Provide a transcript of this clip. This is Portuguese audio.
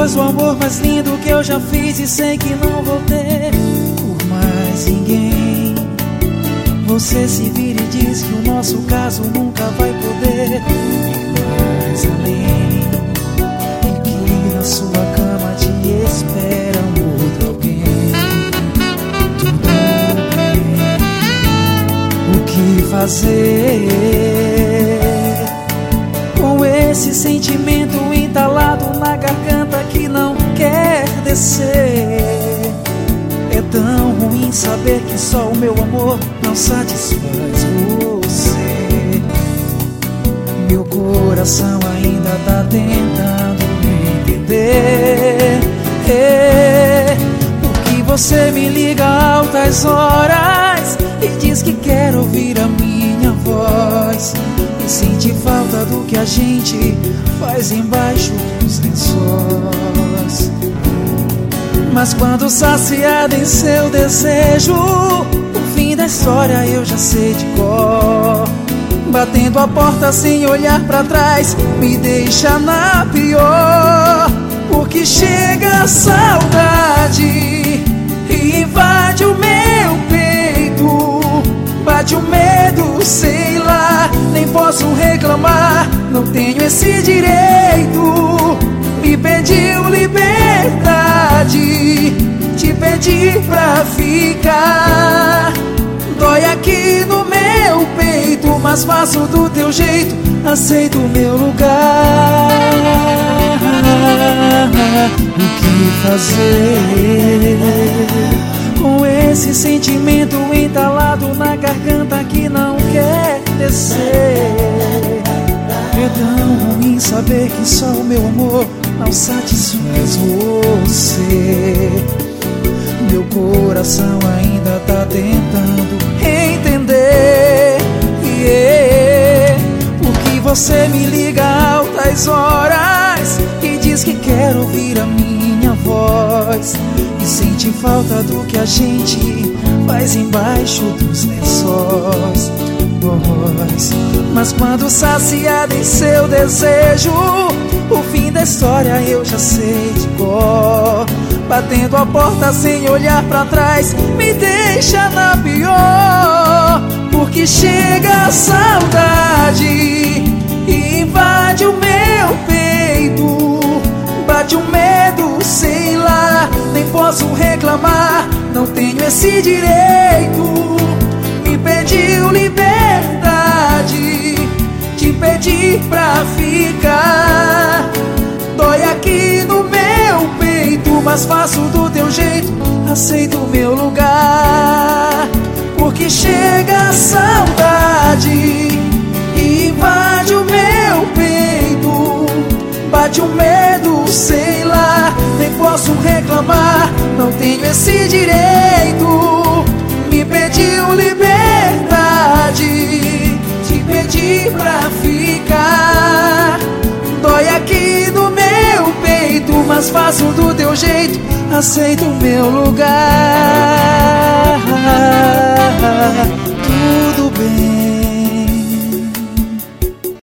és o amor mais lindo que eu já fiz e sei que não vou ter por mais ninguém. Você se vira e diz que o nosso caso nunca vai poder ir mais além, e que na sua cama te espera um outro alguém. Tudo bem, o que fazer com esse sentimento entalado na garganta que não quer descer? É tão ruim saber que só o meu amor não satisfaz você. Meu coração ainda tá tentando entender por que você me liga a altas horas e diz que quer ouvir a minha voz, e sente falta do que a gente faz embaixo dos lençóis. Mas quando saciada em seu desejo, o fim da história eu já sei de cor. Batendo a porta sem olhar pra trás me deixa na pior, porque chega a saudade e invade o meu peito. Bate o medo, sei lá, nem posso reclamar, não tenho esse direito. Me pediu liberdade, te pedi pra ficar. Dói aqui no meu peito, mas faço do teu jeito, aceito o meu lugar. O que fazer com esse sentimento entalado na garganta que não quer descer? É tão ruim saber que só o meu amor não satisfaz você. Meu coração ainda tá tentando entender por que você me liga a altas horas e diz que quer ouvir a minha voz, e sente falta do que a gente faz embaixo dos lençóis. Mas quando saciada em seu desejo, o fim da história eu já sei de cor. Batendo a porta sem olhar pra trás me deixa na pior, porque chega a saudade e invade o meu peito. Bate um medo, sei lá, nem posso reclamar, não tenho esse direito. Me pediu liberdade, te pedi pra ficar. Dói aqui no meu peito, mas faço do teu jeito, aceito o meu lugar. Porque chega a saudade e invade o meu peito. Bate um medo, sei lá, nem posso reclamar, não tenho esse direito. Me pediu liberdade, te pedi pra ficar. Dói aqui no meu peito, mas faço do teu jeito, aceito o meu lugar. Tudo bem.